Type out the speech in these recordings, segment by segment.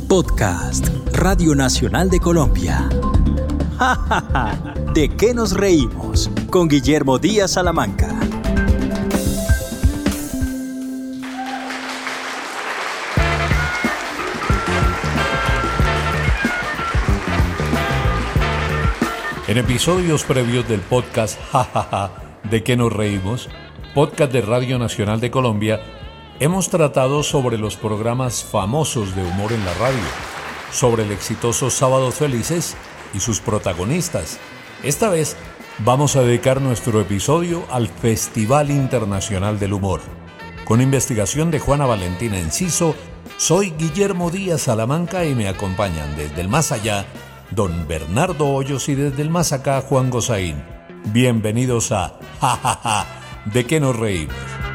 Podcast Radio Nacional de Colombia. ¡Ja, ja, ja! ¿De qué nos reímos? Con Guillermo Díaz Salamanca. En episodios previos del podcast ¡Ja, ja, ja! ¿De qué nos reímos? Podcast de Radio Nacional de Colombia, hemos tratado sobre los programas famosos de humor en la radio, sobre el exitoso Sábados Felices y sus protagonistas. Esta vez vamos a dedicar nuestro episodio al Festival Internacional del Humor. Con investigación de Juana Valentina Enciso, soy Guillermo Díaz Salamanca y me acompañan desde el más allá don Bernardo Hoyos y desde el más acá Juan Gozaín. Bienvenidos a ¡Ja, ja, ja! ¿De qué nos reímos?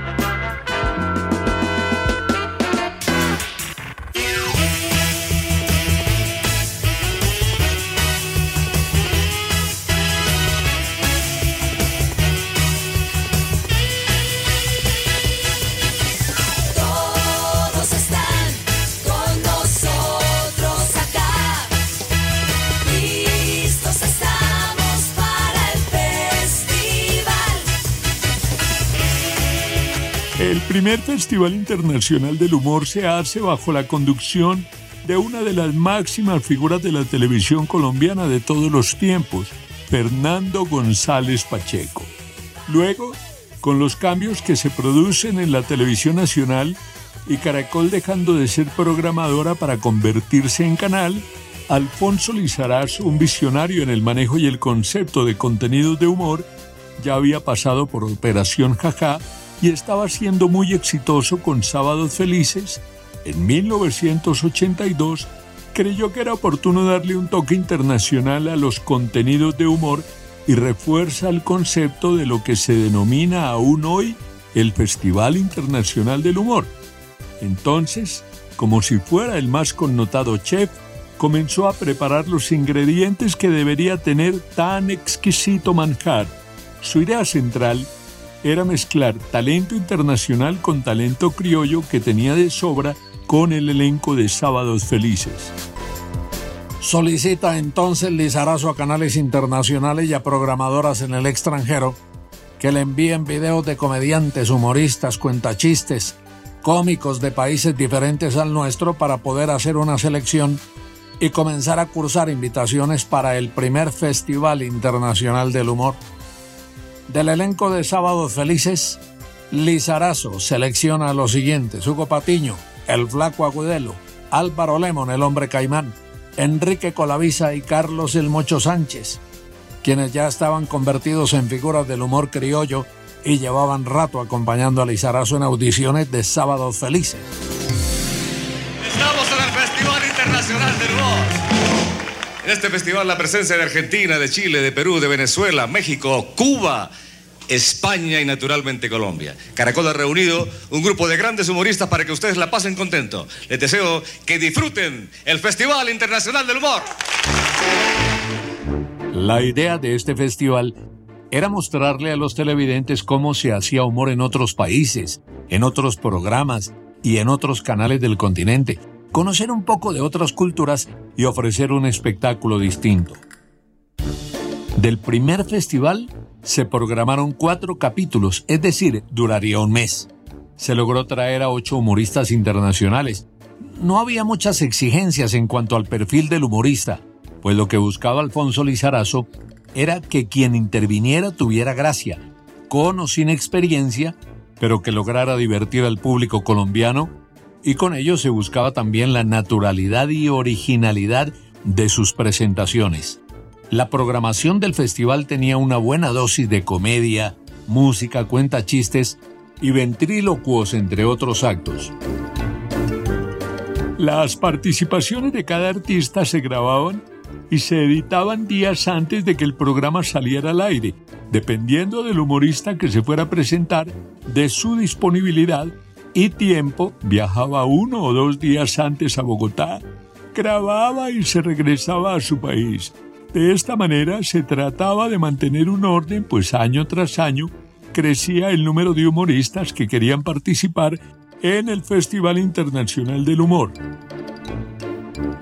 El primer Festival Internacional del Humor se hace bajo la conducción de una de las máximas figuras de la televisión colombiana de todos los tiempos, Fernando González Pacheco. Luego, con los cambios que se producen en la televisión nacional y Caracol dejando de ser programadora para convertirse en canal, Alfonso Lizarazo, un visionario en el manejo y el concepto de contenidos de humor, ya había pasado por Operación Jajá y estaba siendo muy exitoso con Sábados Felices. En 1982 creyó que era oportuno darle un toque internacional a los contenidos de humor y refuerza el concepto de lo que se denomina aún hoy el Festival Internacional del Humor. Entonces, como si fuera el más connotado chef, comenzó a preparar los ingredientes que debería tener tan exquisito manjar. Su idea central era mezclar talento internacional con talento criollo que tenía de sobra con el elenco de Sábados Felices. Solicita entonces Lizarazo a canales internacionales y a programadoras en el extranjero que le envíen videos de comediantes, humoristas, cuentachistes, cómicos de países diferentes al nuestro para poder hacer una selección y comenzar a cursar invitaciones para el primer Festival Internacional del Humor. Del elenco de Sábados Felices, Lizarazo selecciona a los siguientes: Hugo Patiño, el Flaco Agudelo, Álvaro Lemon, el Hombre Caimán, Enrique Colavisa y Carlos el Mocho Sánchez, quienes ya estaban convertidos en figuras del humor criollo y llevaban rato acompañando a Lizarazo en audiciones de Sábados Felices. Estamos en el Festival Internacional del Humor. En este festival la presencia de Argentina, de Chile, de Perú, de Venezuela, México, Cuba, España y naturalmente Colombia. Caracol ha reunido un grupo de grandes humoristas para que ustedes la pasen contento. Les deseo que disfruten el Festival Internacional del Humor. La idea de este festival era mostrarle a los televidentes cómo se hacía humor en otros países, en otros programas y en otros canales del continente, conocer un poco de otras culturas y ofrecer un espectáculo distinto. Del primer festival se programaron 4 capítulos, es decir, duraría un mes. Se logró traer a 8 humoristas internacionales. No había muchas exigencias en cuanto al perfil del humorista, pues lo que buscaba Alfonso Lizarazo era que quien interviniera tuviera gracia, con o sin experiencia, pero que lograra divertir al público colombiano, y con ello se buscaba también la naturalidad y originalidad de sus presentaciones. La programación del festival tenía una buena dosis de comedia, música, cuentachistes y ventrílocuos, entre otros actos. Las participaciones de cada artista se grababan y se editaban días antes de que el programa saliera al aire, dependiendo del humorista que se fuera a presentar, de su disponibilidad y tiempo. Viajaba 1 o 2 días antes a Bogotá, grababa y se regresaba a su país. De esta manera se trataba de mantener un orden, pues año tras año crecía el número de humoristas que querían participar en el Festival Internacional del Humor.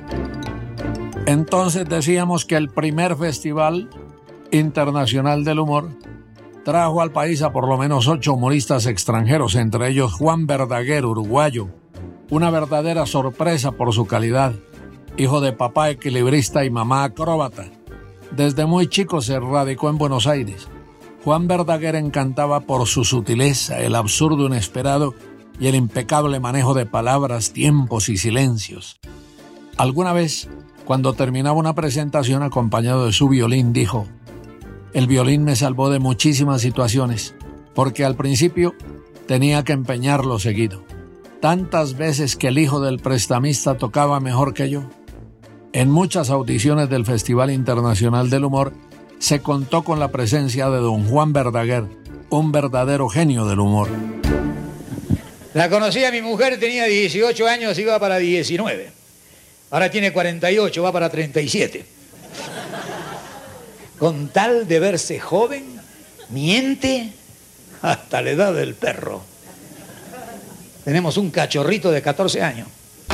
Entonces decíamos que el primer Festival Internacional del Humor trajo al país a por lo menos 8 humoristas extranjeros, entre ellos Juan Verdaguer, uruguayo, una verdadera sorpresa por su calidad, hijo de papá equilibrista y mamá acróbata. Desde muy chico se radicó en Buenos Aires. Juan Verdaguer encantaba por su sutileza, el absurdo inesperado y el impecable manejo de palabras, tiempos y silencios. Alguna vez, cuando terminaba una presentación acompañado de su violín, dijo: «El violín me salvó de muchísimas situaciones, porque al principio tenía que empeñarlo seguido. Tantas veces que el hijo del prestamista tocaba mejor que yo». En muchas audiciones del Festival Internacional del Humor se contó con la presencia de don Juan Verdaguer, un verdadero genio del humor. La conocí a mi mujer, tenía 18 años, iba para 19. Ahora tiene 48, va para 37. Con tal de verse joven, miente hasta la edad del perro. Tenemos un cachorrito de 14 años.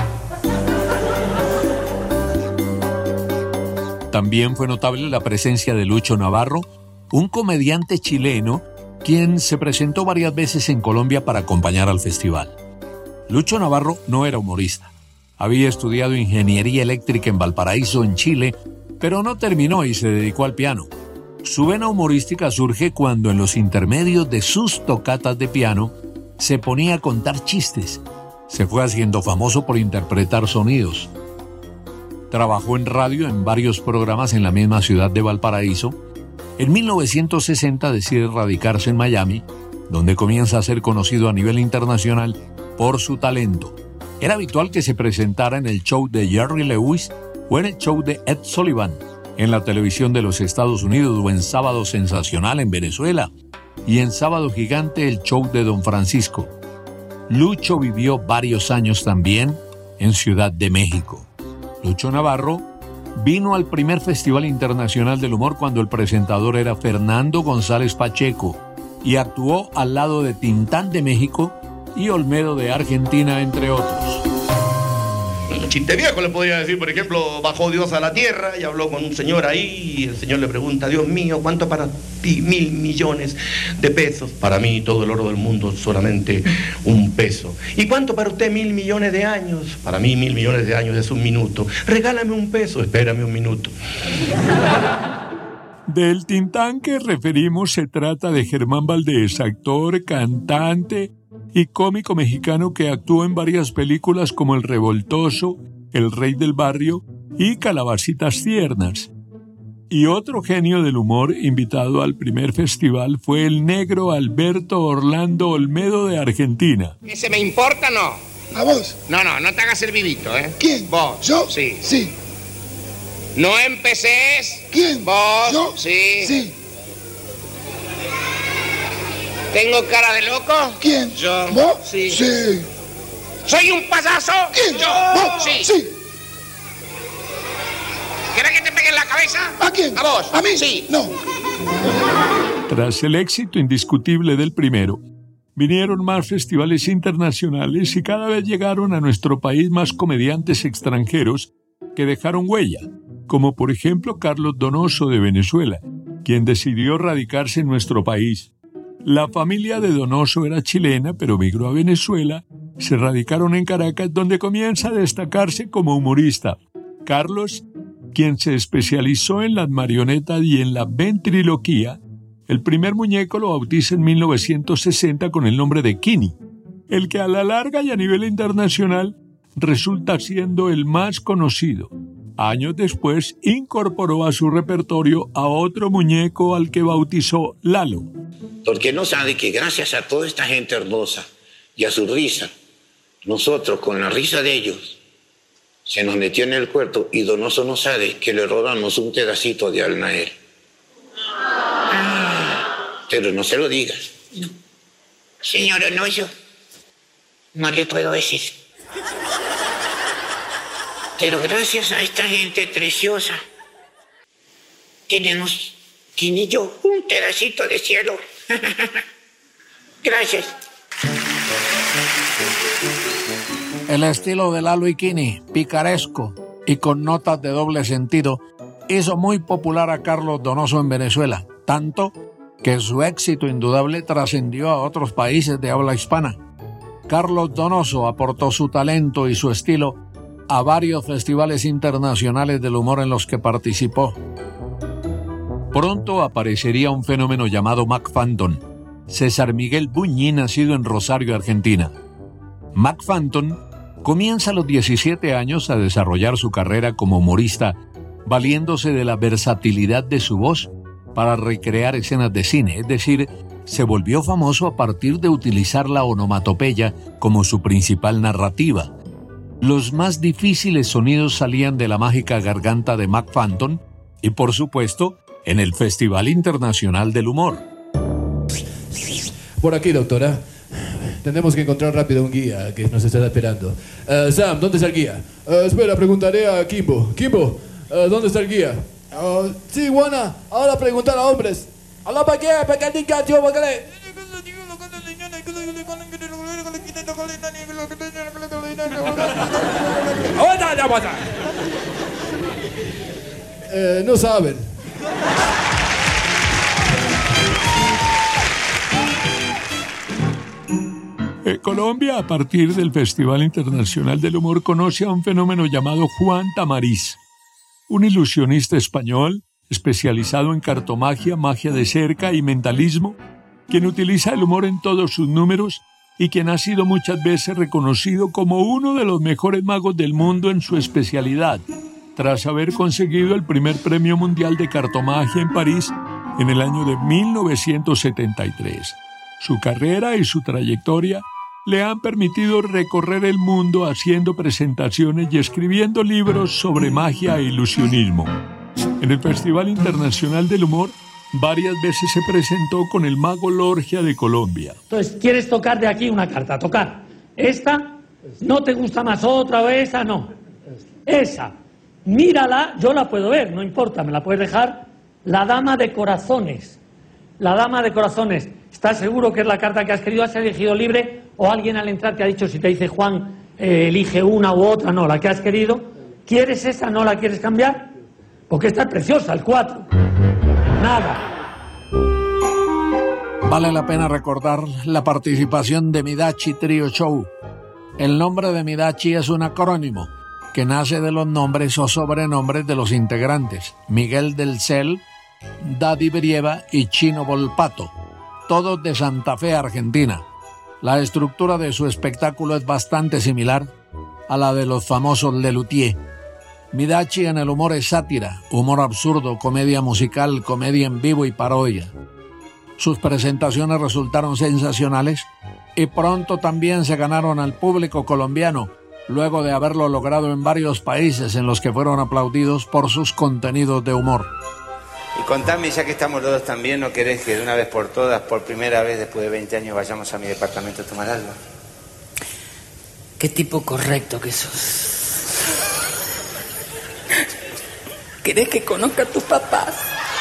También fue notable la presencia de Lucho Navarro, un comediante chileno quien se presentó varias veces en Colombia para acompañar al festival. Lucho Navarro no era humorista. Había estudiado ingeniería eléctrica en Valparaíso, en Chile, pero no terminó y se dedicó al piano. Su vena humorística surge cuando en los intermedios de sus tocatas de piano se ponía a contar chistes. Se fue haciendo famoso por interpretar sonidos. Trabajó en radio en varios programas en la misma ciudad de Valparaíso. En 1960 decide radicarse en Miami, donde comienza a ser conocido a nivel internacional por su talento. Era habitual que se presentara en el show de Jerry Lewis o en el show de Ed Sullivan, en la televisión de los Estados Unidos, o en Sábado Sensacional en Venezuela, y en Sábado Gigante el show de Don Francisco. Lucho vivió varios años también en Ciudad de México. Lucho Navarro vino al primer Festival Internacional del Humor cuando el presentador era Fernando González Pacheco y actuó al lado de Tintán de México y Olmedo de Argentina, entre otros. Un chiste viejo le podría decir, por ejemplo, bajó Dios a la tierra y habló con un señor ahí y el señor le pregunta: Dios mío, ¿cuánto para ti? 1.000 millones de pesos. Para mí todo el oro del mundo solamente un peso. ¿Y cuánto para usted? 1.000 millones de años. Para mí 1.000 millones de años es un minuto. Regálame un peso, espérame un minuto. Del Tintán que referimos se trata de Germán Valdés, actor, cantante y cómico mexicano que actuó en varias películas como El Revoltoso, El Rey del Barrio y Calabacitas Tiernas. Y otro genio del humor invitado al primer festival fue el negro Alberto Orlando Olmedo de Argentina. ¿Ese me importa no? ¿A vos? No te hagas el vivito, ¿eh? ¿Quién? ¿Vos? ¿Yo? Sí. Sí. ¿No empeces? ¿Quién? ¿Vos? ¿Yo? Sí. Sí. ¿Tengo cara de loco? ¿Quién? Yo. ¿Vos? Sí. Sí. ¿Soy un payaso? ¿Quién? Yo. ¿Vos? Sí. Sí. ¿Querés que te pegue en la cabeza? ¿A quién? ¿A vos? ¿A mí? Sí. No. Tras el éxito indiscutible del primero, vinieron más festivales internacionales y cada vez llegaron a nuestro país más comediantes extranjeros que dejaron huella, como por ejemplo Carlos Donoso de Venezuela, quien decidió radicarse en nuestro país. La familia de Donoso era chilena, pero migró a Venezuela, se radicaron en Caracas, donde comienza a destacarse como humorista. Carlos, quien se especializó en las marionetas y en la ventriloquía, el primer muñeco lo bautiza en 1960 con el nombre de Kini, el que a la larga y a nivel internacional resulta siendo el más conocido. Años después, incorporó a su repertorio a otro muñeco al que bautizó Lalo. Porque no sabe que gracias a toda esta gente hermosa y a su risa, nosotros con la risa de ellos se nos metió en el cuerpo y Donoso no sabe que le robamos un pedacito de alma a él. Pero no se lo digas. No. Señor Donoso, no le puedo decir. Pero gracias a esta gente preciosa, tenemos, Kini y yo, un pedacito de cielo. Gracias. El estilo de Lalo y Kini, picaresco, y con notas de doble sentido, hizo muy popular a Carlos Donoso en Venezuela, tanto que su éxito indudable trascendió a otros países de habla hispana. Carlos Donoso aportó su talento y su estilo a varios festivales internacionales del humor en los que participó. Pronto aparecería un fenómeno llamado Mac Phantom, César Miguel Buñi, nacido en Rosario, Argentina. Mac Phantom comienza a los 17 años a desarrollar su carrera como humorista, valiéndose de la versatilidad de su voz para recrear escenas de cine, es decir, se volvió famoso a partir de utilizar la onomatopeya como su principal narrativa. Los más difíciles sonidos salían de la mágica garganta de Mac Phantom y, por supuesto, en el Festival Internacional del Humor. Por aquí, doctora. Tenemos que encontrar rápido un guía que nos está esperando. Sam, ¿dónde está el guía? Espera, preguntaré a Kimbo. Kimbo, ¿dónde está el guía? Sí, Juana, ahora preguntar a hombres. ¿Para qué? ¿Para qué? No saben. Colombia, a partir del Festival Internacional del Humor, conoce a un fenómeno llamado Juan Tamariz, un ilusionista español especializado en cartomagia, magia de cerca y mentalismo, quien utiliza el humor en todos sus números y quien ha sido muchas veces reconocido como uno de los mejores magos del mundo en su especialidad, tras haber conseguido el primer premio mundial de cartomagia en París en el año de 1973. Su carrera y su trayectoria le han permitido recorrer el mundo haciendo presentaciones y escribiendo libros sobre magia e ilusionismo. En el Festival Internacional del Humor, varias veces se presentó con el Mago Lorgia de Colombia. Entonces, ¿quieres tocar de aquí una carta? Tocar. ¿Esta? ¿No te gusta más otra o esa? No. Esa. Mírala, yo la puedo ver, no importa, me la puedes dejar. La Dama de Corazones. La Dama de Corazones. ¿Estás seguro que es la carta que has querido? ¿Has elegido libre? ¿O alguien al entrar te ha dicho, si te dice Juan, elige una u otra? No, la que has querido. ¿Quieres esa? ¿No la quieres cambiar? Porque esta es preciosa, el 4. Nada. Vale la pena recordar la participación de Midachi Trio Show. El nombre de Midachi es un acrónimo que nace de los nombres o sobrenombres de los integrantes: Miguel del Cel, Daddy Brieva y Chino Volpato, todos de Santa Fe, Argentina. La estructura de su espectáculo es bastante similar a la de los famosos Lelutier. Midachi en el humor es sátira, humor absurdo, comedia musical, comedia en vivo y parodia. Sus presentaciones resultaron sensacionales y pronto también se ganaron al público colombiano, luego de haberlo logrado en varios países en los que fueron aplaudidos por sus contenidos de humor. Y contame, ya que estamos los dos también, ¿no querés que de una vez por todas, por primera vez después de 20 años, vayamos a mi departamento a tomar algo? Qué tipo correcto que sos. ¿Querés que conozca a tus papás?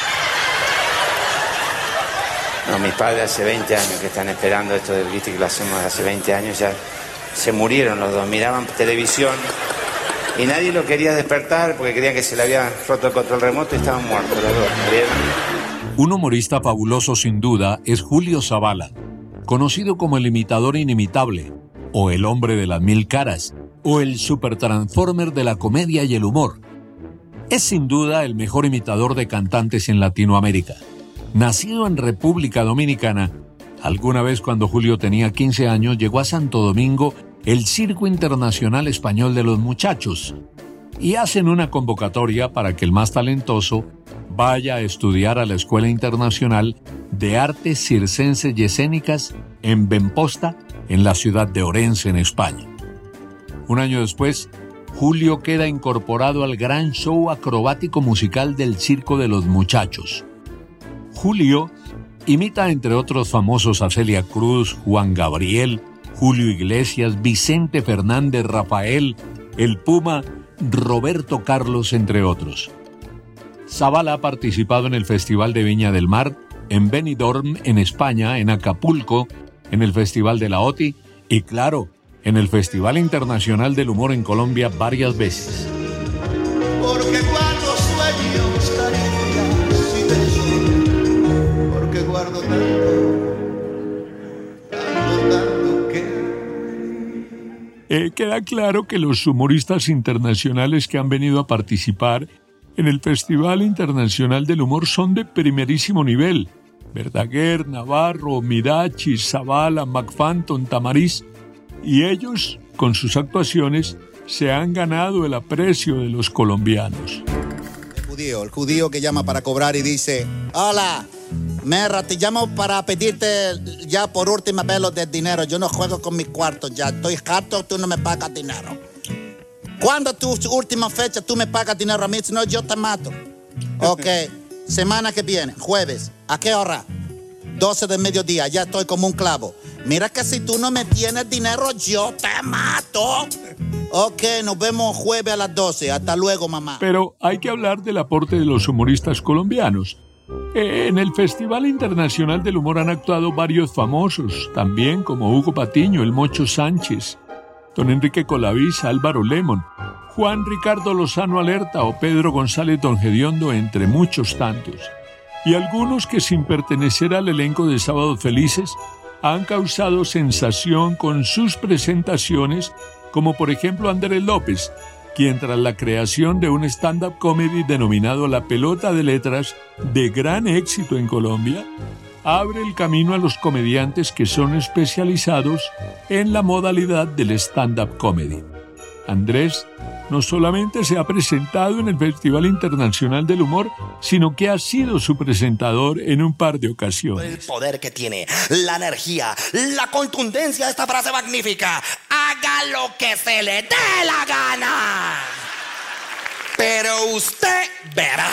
No, mis padres hace 20 años que están esperando esto, viste que lo hacemos hace 20 años, ya se murieron los dos, miraban televisión y nadie lo quería despertar porque creían que se le había roto el control remoto y estaban muertos los dos. Un humorista fabuloso sin duda es Julio Zavala, conocido como el imitador inimitable, o el hombre de las 1000 caras, o el supertransformer de la comedia y el humor. Es sin duda el mejor imitador de cantantes en Latinoamérica. Nacido en República Dominicana, alguna vez cuando Julio tenía 15 años llegó a Santo Domingo el Circo Internacional Español de los Muchachos y hacen una convocatoria para que el más talentoso vaya a estudiar a la Escuela Internacional de Artes Circenses y Escénicas en Benposta, en la ciudad de Orense, en España. Un año después, Julio queda incorporado al gran show acrobático musical del Circo de los Muchachos. Julio imita entre otros famosos a Celia Cruz, Juan Gabriel, Julio Iglesias, Vicente Fernández, Rafael, el Puma, Roberto Carlos, entre otros. Zavala ha participado en el Festival de Viña del Mar, en Benidorm, en España, en Acapulco, en el Festival de la OTI y, claro, en el Festival Internacional del Humor en Colombia varias veces. porque guardo sueños, caricias y besos, porque guardo tanto que... Queda claro que los humoristas internacionales que han venido a participar en el Festival Internacional del Humor son de primerísimo nivel. Verdaguer, Navarro, Mirachi, Zavala, McFanton, Tamariz, y ellos, con sus actuaciones, se han ganado el aprecio de los colombianos. El judío que llama para cobrar y dice: hola, Merra, te llamo para pedirte ya por última vez lo del dinero. Yo no juego con mis cuartos ya, estoy harto, tú no me pagas dinero. ¿Cuándo tu última fecha tú me pagas dinero a mí? Si no, yo te mato. Ok, semana que viene, jueves. ¿A qué hora? 12 del mediodía, ya estoy como un clavo. Mira que si tú no me tienes dinero, yo te mato. Ok, nos vemos jueves a las 12. Hasta luego, mamá. Pero hay que hablar del aporte de los humoristas colombianos. En el Festival Internacional del Humor han actuado varios famosos, también como Hugo Patiño, El Mocho Sánchez, Don Enrique Colavís, Álvaro Lemon, Juan Ricardo Lozano Alerta o Pedro González Don Gediondo, entre muchos tantos. Y algunos que, sin pertenecer al elenco de Sábados Felices, han causado sensación con sus presentaciones, como por ejemplo Andrés López, quien tras la creación de un stand-up comedy denominado La Pelota de Letras, de gran éxito en Colombia, abre el camino a los comediantes que son especializados en la modalidad del stand-up comedy. Andrés no solamente se ha presentado en el Festival Internacional del Humor, sino que ha sido su presentador en un par de ocasiones. El poder que tiene, la energía, la contundencia de esta frase magnífica. Haga lo que se le dé la gana, pero usted verá.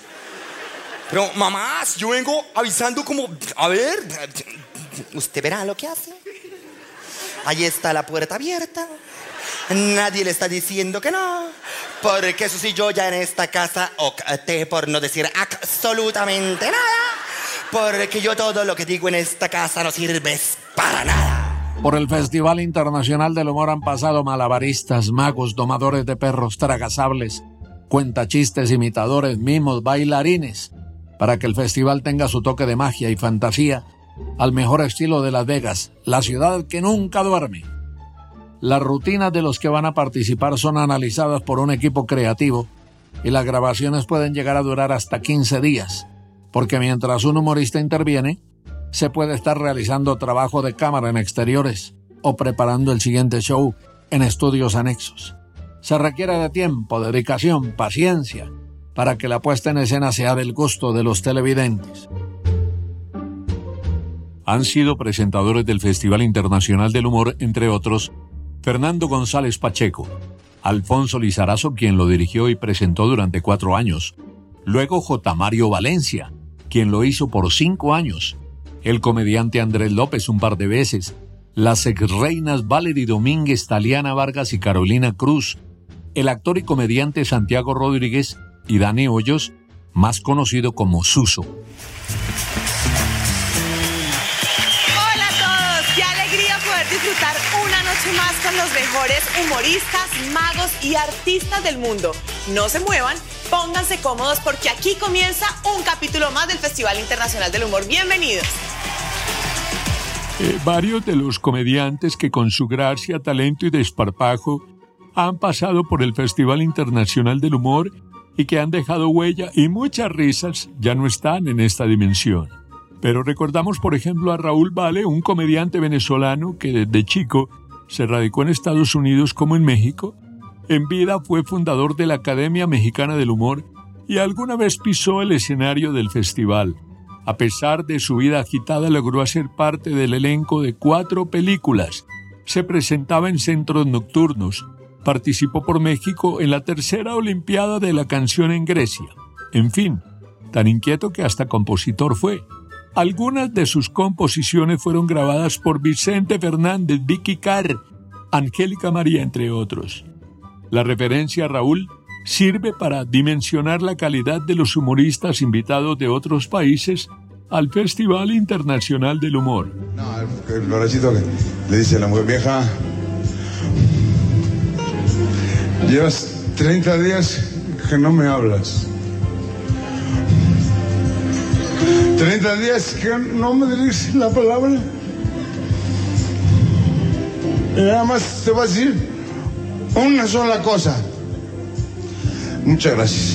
Pero mamá, si yo vengo avisando como, a ver, usted verá lo que hace. Ahí está la puerta abierta. Nadie le está diciendo que no, porque eso sí, yo ya en esta casa opté por no decir absolutamente nada, porque yo todo lo que digo en esta casa no sirve para nada. Por el Festival Internacional del Humor han pasado malabaristas, magos, domadores de perros, tragasables, cuentachistes, imitadores, mimos, bailarines, para que el festival tenga su toque de magia y fantasía al mejor estilo de Las Vegas, la ciudad que nunca duerme. Las rutinas de los que van a participar son analizadas por un equipo creativo y las grabaciones pueden llegar a durar hasta 15 días, porque mientras un humorista interviene, se puede estar realizando trabajo de cámara en exteriores o preparando el siguiente show en estudios anexos. Se requiere de tiempo, dedicación, paciencia, para que la puesta en escena sea del gusto de los televidentes. Han sido presentadores del Festival Internacional del Humor, entre otros, Fernando González Pacheco, Alfonso Lizarazo, quien lo dirigió y presentó durante 4 años, luego J. Mario Valencia, quien lo hizo por 5 años, el comediante Andrés López un par de veces, las exreinas Valery Domínguez, Taliana Vargas y Carolina Cruz, el actor y comediante Santiago Rodríguez y Dani Hoyos, más conocido como Suso. Disfrutar una noche más con los mejores humoristas, magos y artistas del mundo. No se muevan, pónganse cómodos porque aquí comienza un capítulo más del Festival Internacional del Humor. Bienvenidos. Varios de los comediantes que con su gracia, talento y desparpajo han pasado por el Festival Internacional del Humor y que han dejado huella y muchas risas ya no están en esta dimensión. Pero recordamos, por ejemplo, a Raúl Vale, un comediante venezolano que desde chico se radicó en Estados Unidos como en México. En vida fue fundador de la Academia Mexicana del Humor y alguna vez pisó el escenario del festival. A pesar de su vida agitada, logró hacer parte del elenco de 4 películas. Se presentaba en centros nocturnos. Participó por México en la 3ª Olimpiada de la Canción en Grecia. En fin, tan inquieto que hasta compositor fue. Algunas de sus composiciones fueron grabadas por Vicente Fernández, Vicky Carr, Angélica María, entre otros. La referencia a Raúl sirve para dimensionar la calidad de los humoristas invitados de otros países al Festival Internacional del Humor. No, el borrachito que le dice a la mujer: vieja, llevas 30 días que no me hablas. 30 días que no me diriges la palabra. Y nada más te voy a decir una sola cosa. Muchas gracias.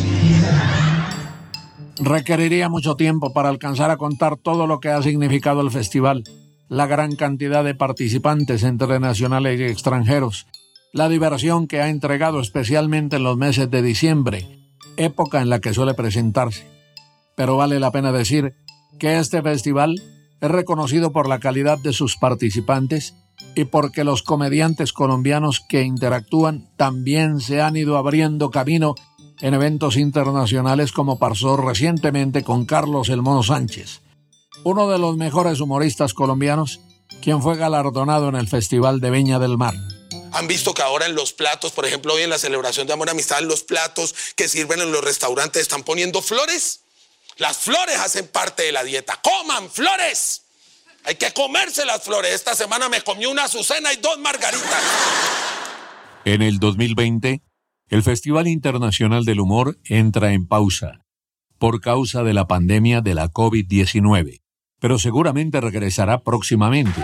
Requeriría mucho tiempo para alcanzar a contar todo lo que ha significado el festival, la gran cantidad de participantes entre nacionales y extranjeros, la diversión que ha entregado especialmente en los meses de diciembre, época en la que suele presentarse. Pero vale la pena decir que este festival es reconocido por la calidad de sus participantes y porque los comediantes colombianos que interactúan también se han ido abriendo camino en eventos internacionales, como pasó recientemente con Carlos El Mono Sánchez, uno de los mejores humoristas colombianos, quien fue galardonado en el Festival de Viña del Mar. Han visto que ahora en los platos, por ejemplo, hoy en la celebración de Amor y Amistad, en los platos que sirven en los restaurantes están poniendo flores. Las flores hacen parte de la dieta. ¡Coman flores! Hay que comerse las flores. Esta semana me comí una azucena y 2 margaritas. En el 2020, el Festival Internacional del Humor entra en pausa por causa de la pandemia de la COVID-19, pero seguramente regresará próximamente.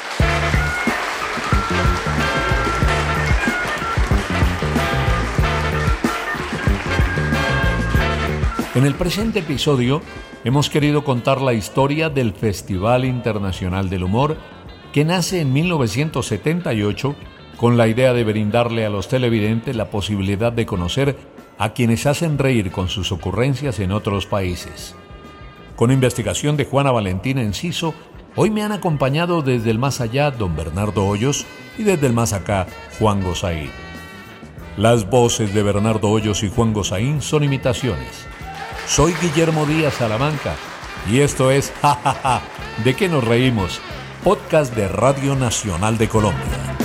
En el presente episodio hemos querido contar la historia del Festival Internacional del Humor, que nace en 1978 con la idea de brindarle a los televidentes la posibilidad de conocer a quienes hacen reír con sus ocurrencias en otros países. Con investigación de Juana Valentina Enciso, hoy me han acompañado desde el más allá don Bernardo Hoyos y desde el más acá Juan Gozaín. Las voces de Bernardo Hoyos y Juan Gozaín son imitaciones. Soy Guillermo Díaz Salamanca y esto es Ja Ja Ja, ¿de qué nos reímos? Podcast de Radio Nacional de Colombia.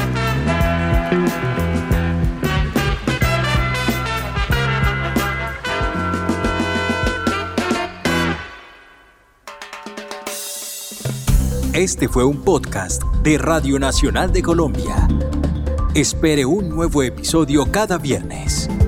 Este fue un podcast de Radio Nacional de Colombia. Espere un nuevo episodio cada viernes.